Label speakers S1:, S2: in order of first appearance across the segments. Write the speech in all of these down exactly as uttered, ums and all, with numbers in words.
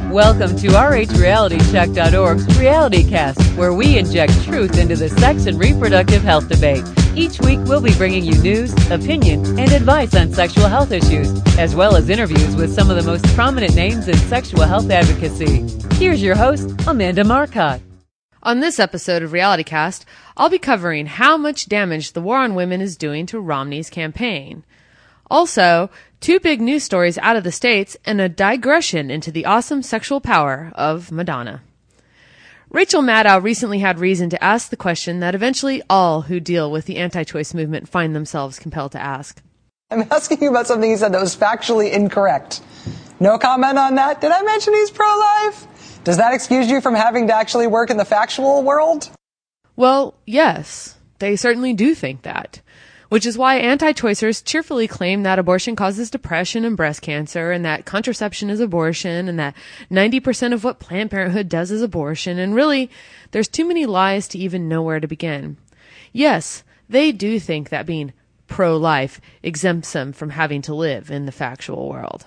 S1: Welcome to R H Reality Check dot org's Reality Cast, where we inject truth into the sex and reproductive health debate. Each week, we'll be bringing you news, opinion, and advice on sexual health issues, as well as interviews with some of the most prominent names in sexual health advocacy. Here's your host, Amanda Marcotte.
S2: On this episode of Reality Cast, I'll be covering how much damage the war on women is doing to Romney's campaign. Also, two big news stories out of the States and a digression into the awesome sexual power of Madonna. Rachel Maddow recently had reason to ask the question that eventually all who deal with the anti-choice movement find themselves compelled to ask.
S3: I'm asking you about something he said that was factually incorrect. No comment on that? Did I mention he's pro-life? Does that excuse you from having to actually work in the factual world?
S2: Well, yes, they certainly do think that. Which is why anti-choicers cheerfully claim that abortion causes depression and breast cancer, and that contraception is abortion, and that ninety percent of what Planned Parenthood does is abortion, and really, there's too many lies to even know where to begin. Yes, they do think that being pro-life exempts them from having to live in the factual world.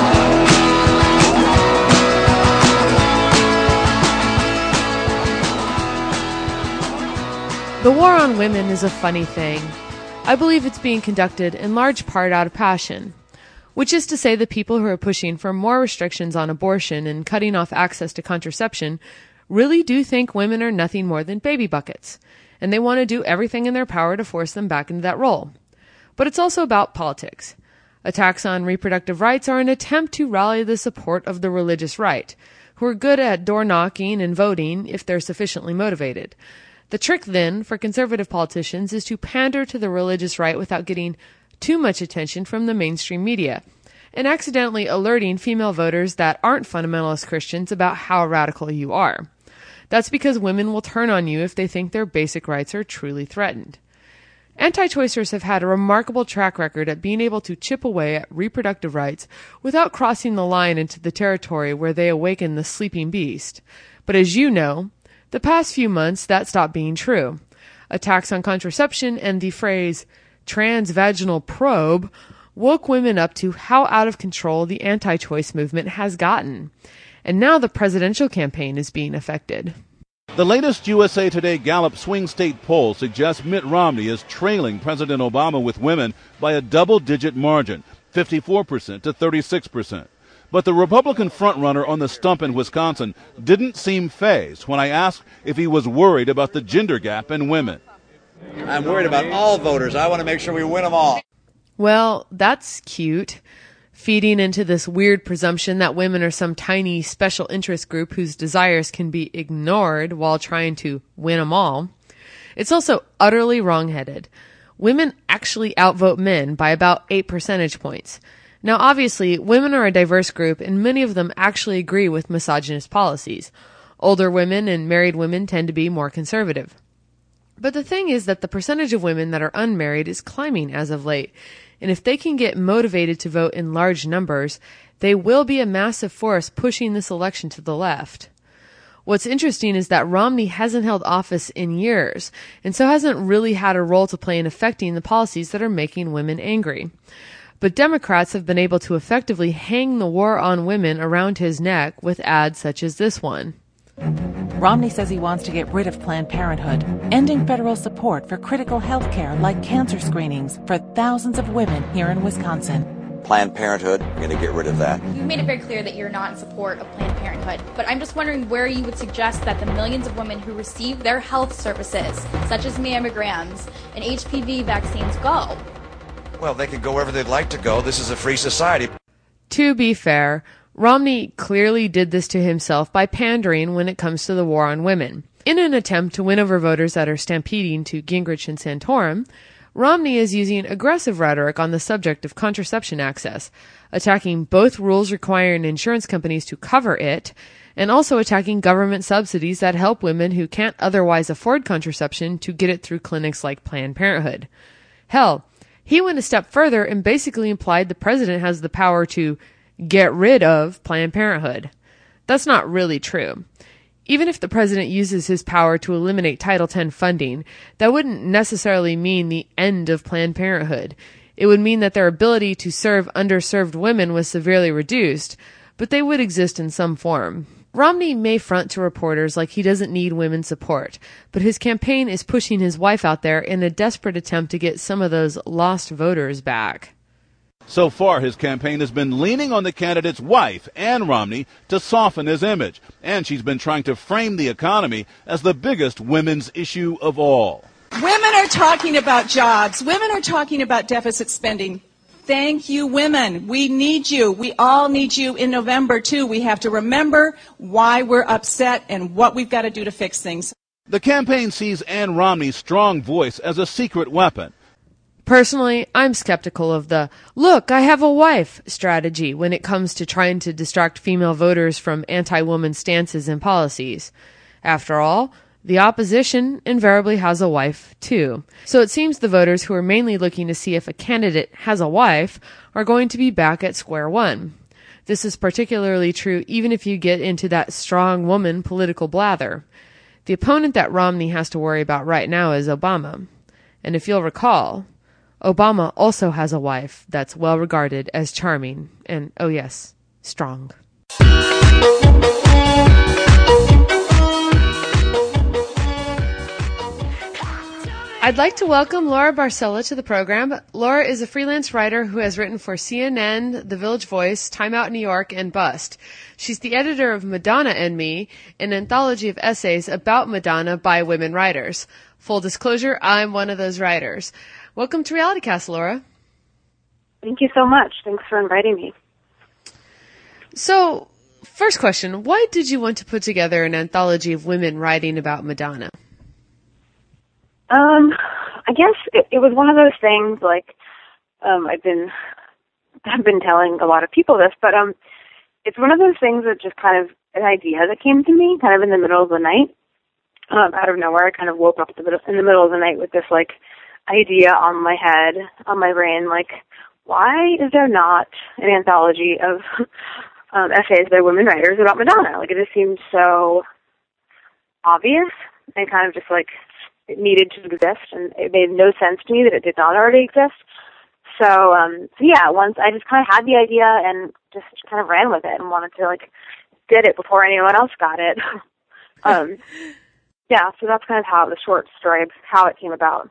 S2: The war on women is a funny thing. I believe it's being conducted in large part out of passion, which is to say the people who are pushing for more restrictions on abortion and cutting off access to contraception really do think women are nothing more than baby buckets, and they want to do everything in their power to force them back into that role. But it's also about politics. Attacks on reproductive rights are an attempt to rally the support of the religious right, who are good at door knocking and voting if they're sufficiently motivated. The trick, then, for conservative politicians is to pander to the religious right without getting too much attention from the mainstream media, and accidentally alerting female voters that aren't fundamentalist Christians about how radical you are. That's because women will turn on you if they think their basic rights are truly threatened. Anti-choicers have had a remarkable track record at being able to chip away at reproductive rights without crossing the line into the territory where they awaken the sleeping beast. But as you know, the past few months, that stopped being true. Attacks on contraception and the phrase transvaginal probe woke women up to how out of control the anti-choice movement has gotten. And now the presidential campaign is being affected.
S4: The latest U S A Today Gallup swing state poll suggests Mitt Romney is trailing President Obama with women by a double-digit margin, fifty-four percent to thirty-six percent. But the Republican frontrunner on the stump in Wisconsin didn't seem fazed when I asked if he was worried about the gender gap in women.
S5: I'm worried about all voters. I want to make sure we win them all.
S2: Well, that's cute. Feeding into this weird presumption that women are some tiny special interest group whose desires can be ignored while trying to win them all. It's also utterly wrongheaded. Women actually outvote men by about eight percentage points. Now, obviously, women are a diverse group, and many of them actually agree with misogynist policies. Older women and married women tend to be more conservative. But the thing is that the percentage of women that are unmarried is climbing as of late, and if they can get motivated to vote in large numbers, they will be a massive force pushing this election to the left. What's interesting is that Romney hasn't held office in years, and so hasn't really had a role to play in affecting the policies that are making women angry. But Democrats have been able to effectively hang the war on women around his neck with ads such as this one.
S6: Romney says he wants to get rid of Planned Parenthood, ending federal support for critical health care like cancer screenings for thousands of women here in Wisconsin.
S5: Planned Parenthood, we're going to get rid of that.
S7: You've made it very clear that you're not in support of Planned Parenthood, but I'm just wondering where you would suggest that the millions of women who receive their health services, such as mammograms and H P V vaccines, go.
S5: Well, they can go wherever they'd like to go. This is a free society.
S2: To be fair, Romney clearly did this to himself by pandering when it comes to the war on women. In an attempt to win over voters that are stampeding to Gingrich and Santorum, Romney is using aggressive rhetoric on the subject of contraception access, attacking both rules requiring insurance companies to cover it, and also attacking government subsidies that help women who can't otherwise afford contraception to get it through clinics like Planned Parenthood. Hell, he went a step further and basically implied the president has the power to get rid of Planned Parenthood. That's not really true. Even if the president uses his power to eliminate Title ten funding, that wouldn't necessarily mean the end of Planned Parenthood. It would mean that their ability to serve underserved women was severely reduced, but they would exist in some form. Romney may front to reporters like he doesn't need women's support, but his campaign is pushing his wife out there in a desperate attempt to get some of those lost voters back.
S4: So far, his campaign has been leaning on the candidate's wife, Ann Romney, to soften his image, and she's been trying to frame the economy as the biggest women's issue of all.
S8: Women are talking about jobs. Women are talking about deficit spending. Thank you, women. We need you. We all need you in November, too. We have to remember why we're upset and what we've got to do to fix things.
S4: The campaign sees Ann Romney's strong voice as a secret weapon.
S2: Personally, I'm skeptical of the, look, I have a wife strategy when it comes to trying to distract female voters from anti-woman stances and policies. After all, the opposition invariably has a wife, too. So it seems the voters who are mainly looking to see if a candidate has a wife are going to be back at square one. This is particularly true even if you get into that strong woman political blather. The opponent that Romney has to worry about right now is Obama. And if you'll recall, Obama also has a wife that's well regarded as charming and, oh yes, strong. I'd like to welcome Laura Barcella to the program. Laura is a freelance writer who has written for C N N, The Village Voice, Time Out New York, and Bust. She's the editor of Madonna and Me, an anthology of essays about Madonna by women writers. Full disclosure, I'm one of those writers. Welcome to RealityCast, Laura.
S9: Thank you so much. Thanks for inviting me.
S2: So, first question, why did you want to put together an anthology of women writing about Madonna?
S9: Um, I guess it, it was one of those things, like, um, I've been, I've been telling a lot of people this, but, um, it's one of those things that just kind of, an idea that came to me kind of in the middle of the night, um, out of nowhere. I kind of woke up in the middle of the night with this, like, idea on my head, on my brain, like, why is there not an anthology of, um, essays by women writers about Madonna? Like, it just seemed so obvious and kind of just, like, it needed to exist, and it made no sense to me that it did not already exist. So, um, so yeah, once I just kind of had the idea and just kind of ran with it and wanted to, like, get it before anyone else got it. um, yeah, so that's kind of how the short story, how it came about.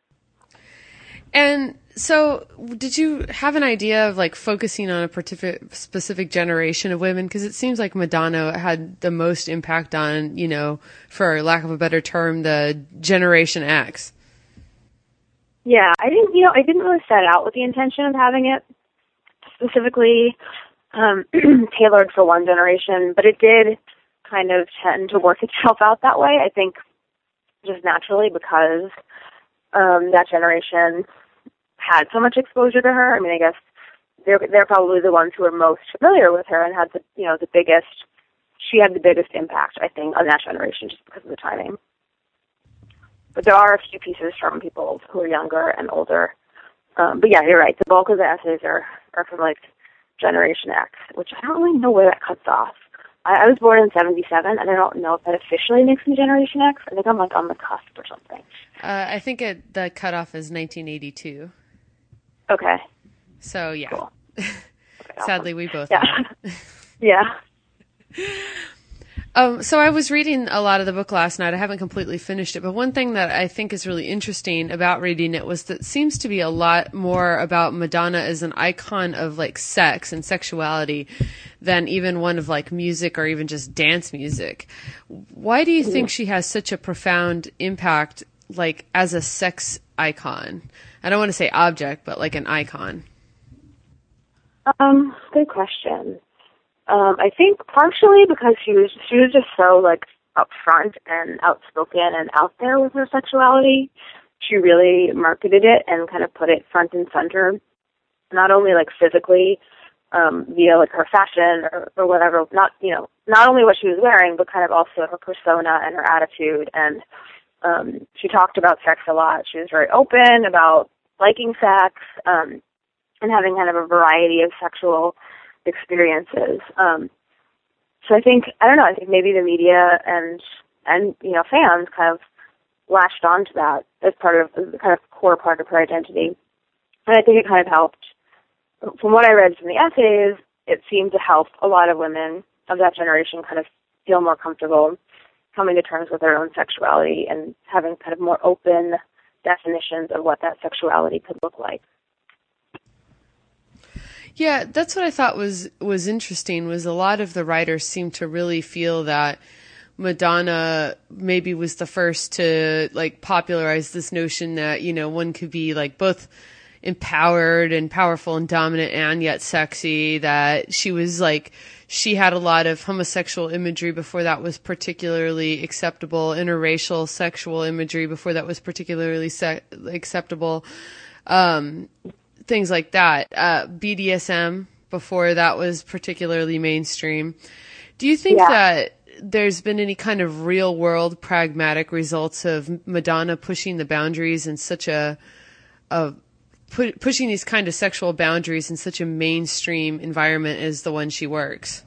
S2: And so did you have an idea of, like, focusing on a particular specific generation of women? Because it seems like Madonna had the most impact on, you know, for lack of a better term, the Generation X.
S9: Yeah, I didn't, you know, I didn't really set out with the intention of having it specifically um, tailored for one generation, but it did kind of tend to work itself out that way, I think, just naturally because um, that generation had so much exposure to her. I mean, I guess they're they're probably the ones who are most familiar with her and had the you know the biggest. She had the biggest impact, I think, on that generation just because of the timing. But there are a few pieces from people who are younger and older. Um, but yeah, you're right. The bulk of the essays are are from like Generation X, which I don't really know where that cuts off. I, I was born in seventy-seven, and I don't know if that officially makes me Generation X. I think I'm like on the cusp or something.
S2: Uh, I think it, the cutoff is nineteen eighty-two.
S9: Okay.
S2: So, yeah.
S9: Cool. Okay,
S2: Sadly,
S9: awesome.
S2: we both
S9: yeah.
S2: are.
S9: yeah.
S2: Um, so I was reading a lot of the book last night. I haven't completely finished it, but one thing that I think is really interesting about reading it was that it seems to be a lot more about Madonna as an icon of, like, sex and sexuality than even one of, like, music or even just dance music. Why do you think she has such a profound impact, like, as a sex icon? I don't want to say object, but like an icon.
S9: Um, good question. Um, I think partially because she was she was just so like upfront and outspoken and out there with her sexuality. She really marketed it and kind of put it front and center, not only like physically um, via like her fashion or, or whatever. Not you know not only what she was wearing, but kind of also her persona and her attitude. And um, she talked about sex a lot. She was very open about liking sex um, and having kind of a variety of sexual experiences. Um, so I think, I don't know, I think maybe the media and, and you know, fans kind of latched onto that as part of, the kind of core part of her identity. And I think it kind of helped. From what I read from the essays, it seemed to help a lot of women of that generation kind of feel more comfortable coming to terms with their own sexuality and having kind of more open definitions of what that sexuality could look like.
S2: Yeah, that's what I thought was, was interesting, was a lot of the writers seemed to really feel that Madonna maybe was the first to like popularize this notion that, you know, one could be like both empowered and powerful and dominant and yet sexy, that she was like, she had a lot of homosexual imagery before that was particularly acceptable, interracial sexual imagery before that was particularly se- acceptable, um, things like that. Uh, B D S M before that was particularly mainstream. Do you think yeah. that there's been any kind of real world pragmatic results of Madonna pushing the boundaries in such a, a pu- pushing these kind of sexual boundaries in such a mainstream environment as the one she works?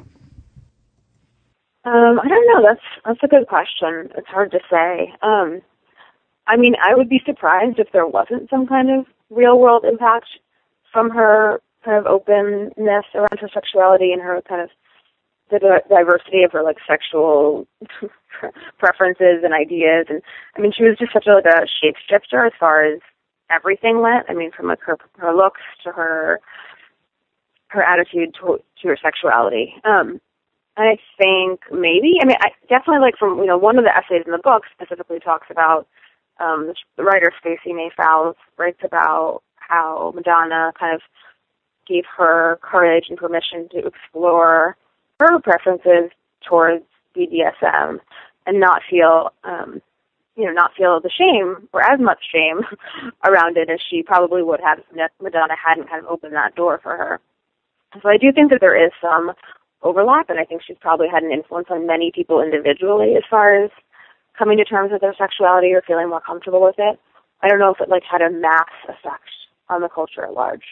S9: Um, I don't know. That's that's a good question. It's hard to say. Um, I mean, I would be surprised if there wasn't some kind of real world impact from her kind of openness around her sexuality and her kind of the diversity of her like sexual preferences and ideas. And I mean, she was just such a, like a shapeshifter as far as everything went. I mean, from like her her looks to her her attitude to, to her sexuality. Um, I think maybe, I mean, I definitely like from, you know, one of the essays in the book specifically talks about, um, the, the writer Stacey May Fowles writes about how Madonna kind of gave her courage and permission to explore her preferences towards B D S M and not feel, um, you know, not feel the shame or as much shame around it as she probably would have if Madonna hadn't kind of opened that door for her. So I do think that there is some overlap, and I think she's probably had an influence on many people individually as far as coming to terms with their sexuality or feeling more comfortable with it. I don't know if it like had a mass effect on the culture at large.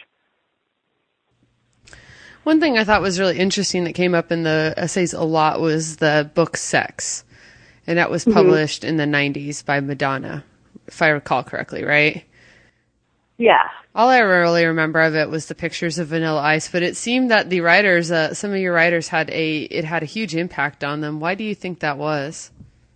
S2: One thing I thought was really interesting that came up in the essays a lot was the book Sex, and that was published mm-hmm. in the nineties by Madonna, if I recall correctly, right?
S9: Yeah.
S2: All I really remember of it was the pictures of Vanilla Ice, but it seemed that the writers, uh, some of your writers had a, it had a huge impact on them. Why do you think that was?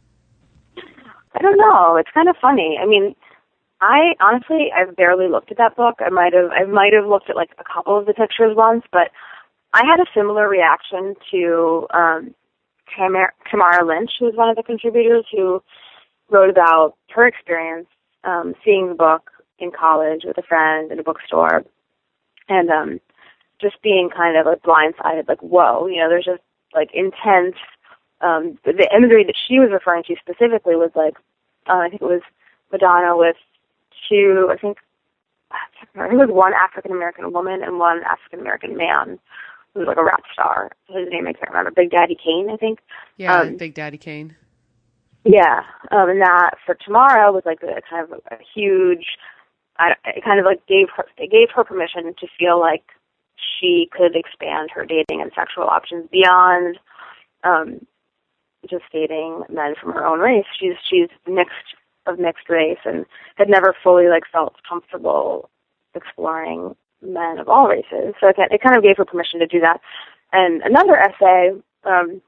S9: I don't know. It's kind of funny. I mean, I honestly, I've barely looked at that book. I might have, I might have looked at like a couple of the pictures once, but I had a similar reaction to, um, Tamara, Tamara Lynch, who was one of the contributors who wrote about her experience, um, seeing the book in college with a friend in a bookstore, and um, just being kind of like blindsided, like, whoa, you know, there's just like intense, um, the, the imagery that she was referring to specifically was like, uh, I think it was Madonna with two, I think, I think it was one African-American woman and one African-American man who was like a rap star. His name I can't remember, Big Daddy Kane, I think.
S2: Yeah,
S9: um,
S2: Big Daddy Kane.
S9: Yeah, um, and that for Tamara was like a kind of a huge, I, it kind of like gave her, it gave her permission to feel like she could expand her dating and sexual options beyond um, just dating men from her own race. She's she's mixed of mixed race and had never fully like felt comfortable exploring men of all races. So it, it kind of gave her permission to do that. And another essay, um,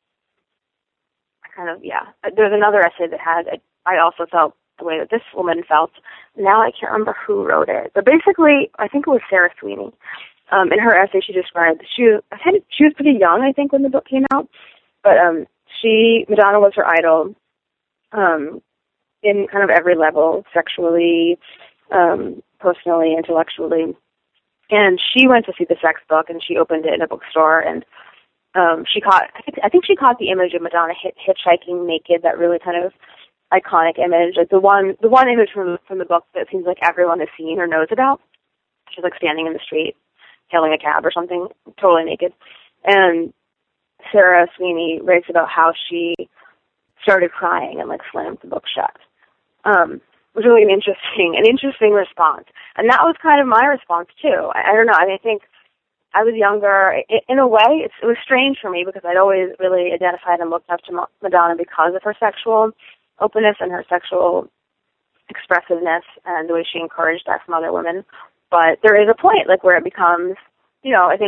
S9: I kind of yeah, there's another essay that had a, I also felt the way that this woman felt. Now I can't remember who wrote it, but basically, I think it was Sarah Sweeney. Um, in her essay, she described she was I had, she was pretty young, I think, when the book came out. But um, she Madonna was her idol, um, in kind of every level, sexually, um, personally, intellectually. And she went to see the Sex book, and she opened it in a bookstore, and um, she caught I think I think she caught the image of Madonna hit, hitchhiking naked, that really kind of iconic image, like the one the one image from from the book that seems like everyone has seen or knows about. She's like standing in the street, hailing a cab or something, totally naked. And Sarah Sweeney writes about how she started crying and like slammed the book shut. Um, it was really an interesting, an interesting response, and that was kind of my response too. I, I don't know. I mean, I think I was younger. It, in a way, it's, it was strange for me because I'd always really identified and looked up to Madonna because of her sexual openness and her sexual expressiveness and the way she encouraged that from other women. But there is a point like where it becomes, you know, I think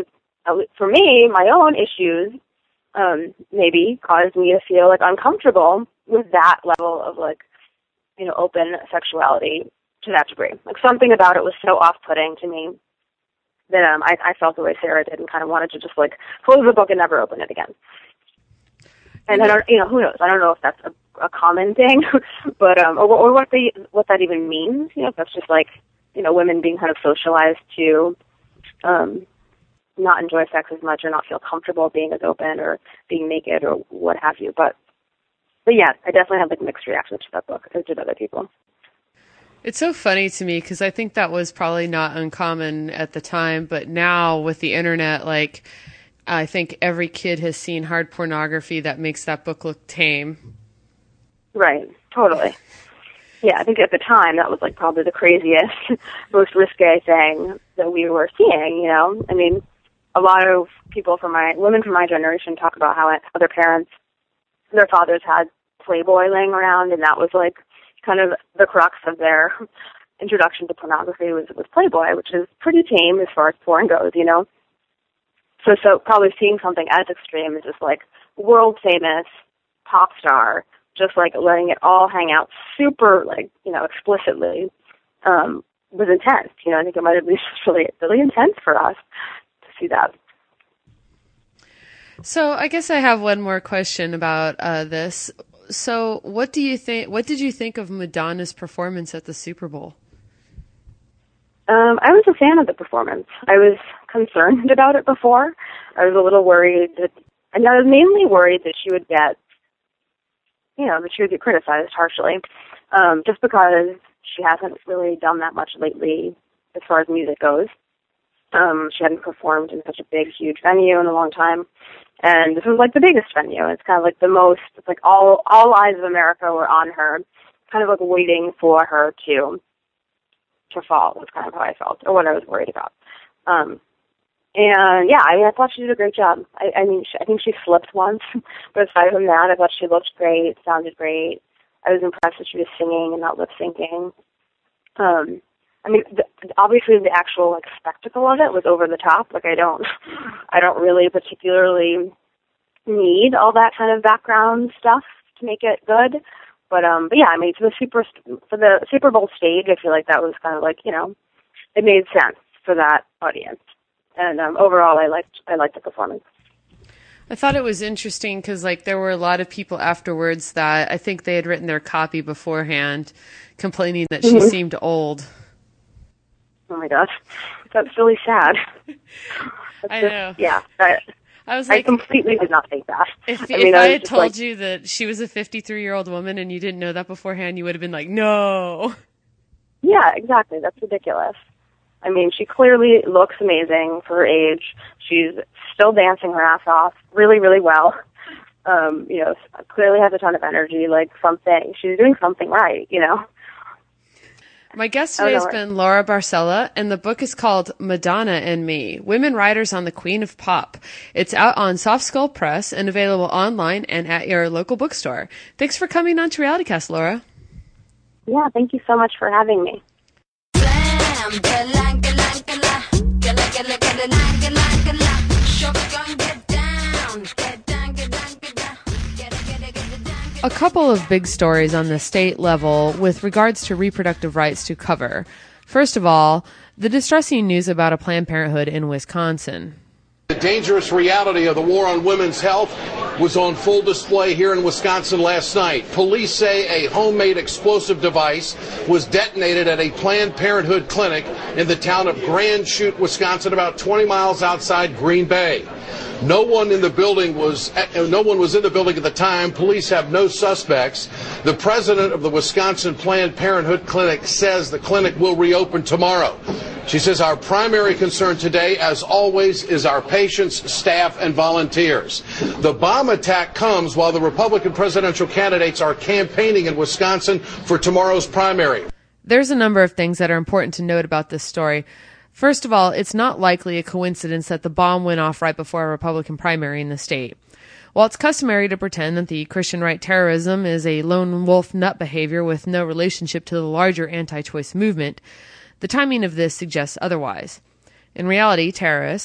S9: for me, my own issues um, maybe caused me to feel like uncomfortable with that level of like, you know, open sexuality to that degree. Like something about it was so off-putting to me that um, I, I felt the way Sarah did and kind of wanted to just like close the book and never open it again. And I don't, you know, who knows? I don't know if that's a, a common thing, but um, or, or what the what that even means. You know, if that's just like, you know, women being kind of socialized to um, not enjoy sex as much or not feel comfortable being as open or being naked or what have you. But but yeah, I definitely have like mixed reactions to that book as did other people.
S2: It's so funny to me because I think that was probably not uncommon at the time, but now with the internet, like, I think every kid has seen hard pornography that makes that book look tame.
S9: Right, totally. Yeah, I think at the time that was like probably the craziest, most risque thing that we were seeing, you know? I mean, a lot of people from my, women from my generation talk about how other parents, their fathers had Playboy laying around, and that was like kind of the crux of their introduction to pornography was, was Playboy, which is pretty tame as far as porn goes, you know? So, so probably seeing something as extreme as just like world famous pop star, just like letting it all hang out super, like, you know, explicitly, um, was intense. You know, I think it might have been really, really intense for us to see that.
S2: So I guess I have one more question about uh, this. So what do you think, what did you think of Madonna's performance at the Super Bowl?
S9: Um, I was a fan of the performance. I was concerned about it before. I was a little worried that, and I was mainly worried that she would get, you know, that she would get criticized harshly, um, just because she hasn't really done that much lately as far as music goes. Um, she hadn't performed in such a big, huge venue in a long time, and this was like the biggest venue. It's kind of like the most, it's like all, all eyes of America were on her, kind of like waiting for her to to fall was kind of how I felt, or what I was worried about. Um, and yeah, I mean, I thought she did a great job. I, I mean, she, I think she slipped once, but aside from that, I thought she looked great, sounded great. I was impressed that she was singing and not lip syncing. Um, I mean, the, obviously the actual like spectacle of it was over the top. Like I don't, I don't really particularly need all that kind of background stuff to make it good. But um, but yeah, I mean, for the super for the Super Bowl stage, I feel like that was kind of like, you know, it made sense for that audience. And um, overall, I liked I liked the performance.
S2: I thought it was interesting because like there were a lot of people afterwards that I think they had written their copy beforehand, complaining that she mm-hmm. seemed old.
S9: Oh my gosh, that's really sad. That's
S2: I
S9: just,
S2: know.
S9: Yeah. I,
S2: I was like,
S9: I completely did not think that.
S2: If,
S9: I,
S2: if
S9: mean,
S2: I,
S9: I
S2: had told
S9: like,
S2: you that she was a fifty-three-year-old woman and you didn't know that beforehand, you would have been like, no.
S9: Yeah, exactly. That's ridiculous. I mean, she clearly looks amazing for her age. She's still dancing her ass off really, really well. Um, you know, clearly has a ton of energy, like something. She's doing something right, you know.
S2: My guest today has been Laura Barcella, and the book is called Madonna and Me, Women Writers on the Queen of Pop. It's out on Soft Skull Press and available online and at your local bookstore. Thanks for coming on to RealityCast, Laura.
S9: Yeah, thank you so much for having me.
S2: A couple of big stories on the state level with regards to reproductive rights to cover. First of all, the distressing news about a Planned Parenthood in Wisconsin.
S10: The dangerous reality of the war on women's health was on full display here in Wisconsin last night. Police say a homemade explosive device was detonated at a Planned Parenthood clinic in the town of Grand Chute, Wisconsin, about twenty miles outside Green Bay. No one in the building was no one was in the building at the time. Police have no suspects. The president of the Wisconsin Planned Parenthood Clinic says the clinic will reopen tomorrow. She says our primary concern today, as always, is our patients, staff, and volunteers. The bomb attack comes while the Republican presidential candidates are campaigning in Wisconsin for tomorrow's primary.
S2: There's a number of things that are important to note about this story. First of all, it's not likely a coincidence that the bomb went off right before a Republican primary in the state. While it's customary to pretend that the Christian right terrorism is a lone wolf nut behavior with no relationship to the larger anti-choice movement, the timing of this suggests otherwise. In reality, terrorists,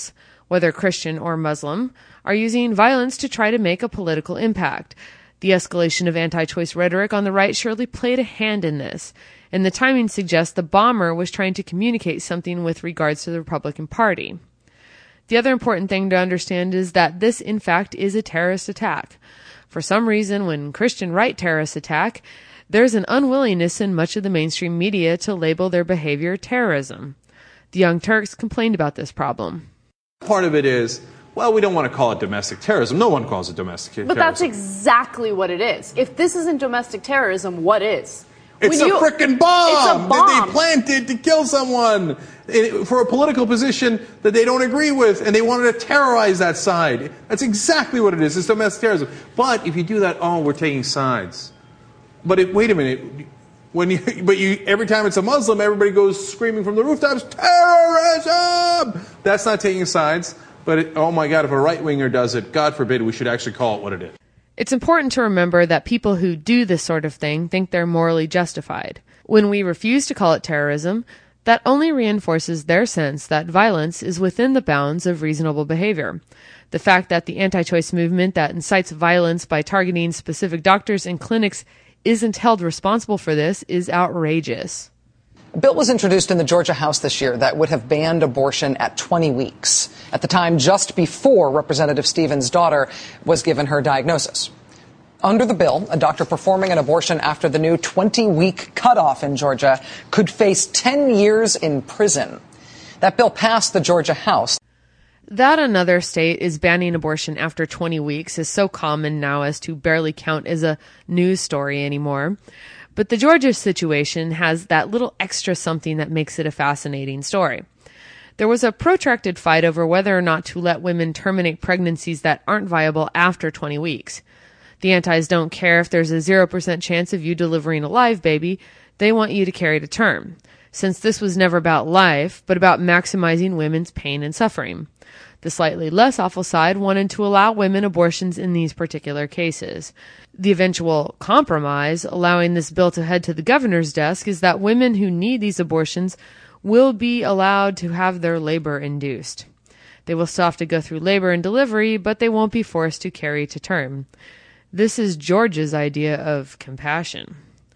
S2: whether Christian or Muslim, are using violence to try to make a political impact. The escalation of anti-choice rhetoric on the right surely played a hand in this, and the timing suggests the bomber was trying to communicate something with regards to the Republican Party. The other important thing to understand is that this, in fact, is a terrorist attack. For some reason, when Christian right terrorists attack, there's an unwillingness in much of the mainstream media to label their behavior terrorism. The Young Turks complained about this problem.
S11: Part of it is, well, we don't want to call it domestic terrorism. No one calls it domestic terrorism.
S12: But that's exactly what it is. If this isn't domestic terrorism, what is?
S11: It's
S12: When
S11: a
S12: you,
S11: frickin' bomb,
S12: it's a bomb
S11: that they planted to kill someone for a political position that they don't agree with, and they wanted to terrorize that side. That's exactly what it is. It's domestic terrorism. But if you do that, oh, we're taking sides. But it, wait a minute. When you, but you, every time it's a Muslim, everybody goes screaming from the rooftops, terrorism! That's not taking sides. But, it, oh my God, if a right-winger does it, God forbid, we should actually call it what it is.
S2: It's important to remember that people who do this sort of thing think they're morally justified. When we refuse to call it terrorism, that only reinforces their sense that violence is within the bounds of reasonable behavior. The fact that the anti-choice movement that incites violence by targeting specific doctors and clinics isn't held responsible for this is outrageous.
S3: A bill was introduced in the Georgia House this year that would have banned abortion at twenty weeks. At the time, just before Representative Stevens' daughter was given her diagnosis. Under the bill, a doctor performing an abortion after the new twenty-week cutoff in Georgia could face ten years in prison. That bill passed the Georgia House.
S2: That another state is banning abortion after twenty weeks is so common now as to barely count as a news story anymore. But the Georgia situation has that little extra something that makes it a fascinating story. There was a protracted fight over whether or not to let women terminate pregnancies that aren't viable after twenty weeks. The antis don't care if there's a zero percent chance of you delivering a live baby. They want you to carry to term, since this was never about life, but about maximizing women's pain and suffering. The slightly less awful side wanted to allow women abortions in these particular cases. The eventual compromise, allowing this bill to head to the governor's desk, is that women who need these abortions will be allowed to have their labor induced. They will still have to go through labor and delivery, but they won't be forced to carry to term. This is Georgia's idea of compassion.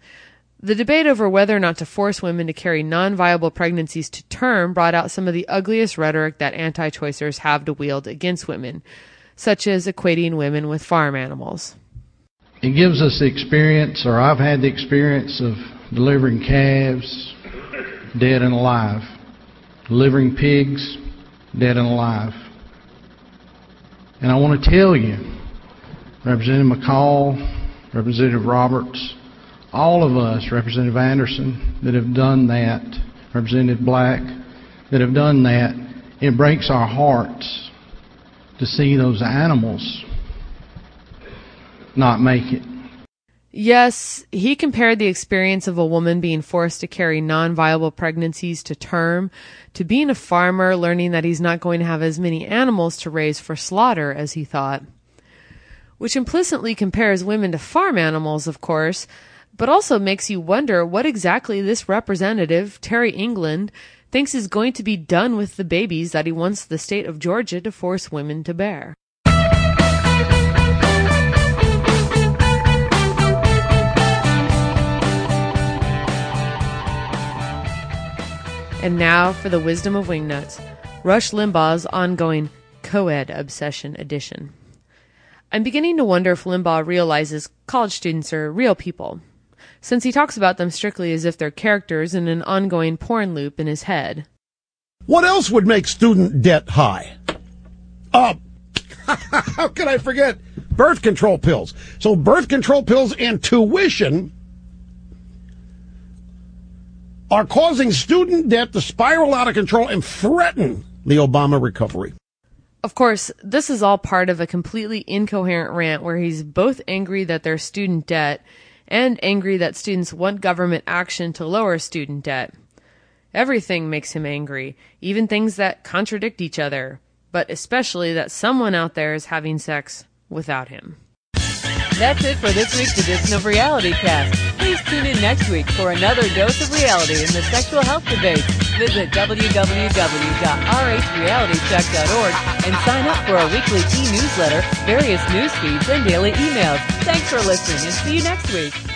S2: The debate over whether or not to force women to carry non-viable pregnancies to term brought out some of the ugliest rhetoric that anti-choicers have to wield against women, such as equating women with farm animals.
S13: It gives us the experience, or I've had the experience of delivering calves, dead and alive, delivering pigs, dead and alive. And I want to tell you, Representative McCall, Representative Roberts, all of us, Representative Anderson, that have done that, Representative Black, that have done that, it breaks our hearts to see those animals not make it.
S2: Yes, he compared the experience of a woman being forced to carry non-viable pregnancies to term to being a farmer learning that he's not going to have as many animals to raise for slaughter as he thought. Which implicitly compares women to farm animals, of course, but also makes you wonder what exactly this representative, Terry England, thinks is going to be done with the babies that he wants the state of Georgia to force women to bear. And now for the wisdom of Wingnuts, Rush Limbaugh's ongoing co-ed obsession edition. I'm beginning to wonder if Limbaugh realizes college students are real people, since he talks about them strictly as if they're characters in an ongoing porn loop in his head.
S14: What else would make student debt high? Uh, how could I forget? Birth control pills. So birth control pills and tuition are causing student debt to spiral out of control and threaten the Obama recovery.
S2: Of course, this is all part of a completely incoherent rant where he's both angry that there's student debt and angry that students want government action to lower student debt. Everything makes him angry, even things that contradict each other, but especially that someone out there is having sex without him.
S1: That's it for this week's edition of Reality Cast. Please tune in next week for another dose of reality in the sexual health debate. Visit w w w dot r h reality check dot org and sign up for our weekly e-newsletter, various news feeds, and daily emails. Thanks for listening, and see you next week.